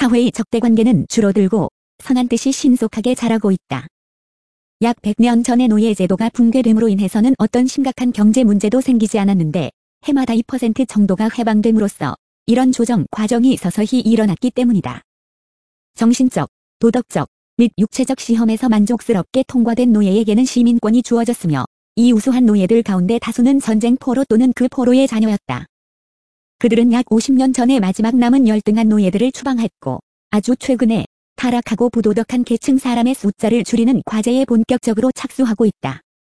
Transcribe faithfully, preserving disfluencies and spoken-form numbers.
사회의 적대관계는 줄어들고 선한 뜻이 신속하게 자라고 있다. 약 백 년 전에 노예제도가 붕괴됨으로 인해서는 어떤 심각한 경제 문제도 생기지 않았는데 해마다 이 퍼센트 정도가 해방됨으로써 이런 조정 과정이 서서히 일어났기 때문이다. 정신적, 도덕적 및 육체적 시험에서 만족스럽게 통과된 노예에게는 시민권이 주어졌으며 이 우수한 노예들 가운데 다수는 전쟁 포로 또는 그 포로의 자녀였다. 그들은 약 오십 년 전에 마지막 남은 열등한 노예들을 추방했고 아주 최근에 타락하고 부도덕한 계층 사람의 숫자를 줄이는 과제에 본격적으로 착수하고 있다.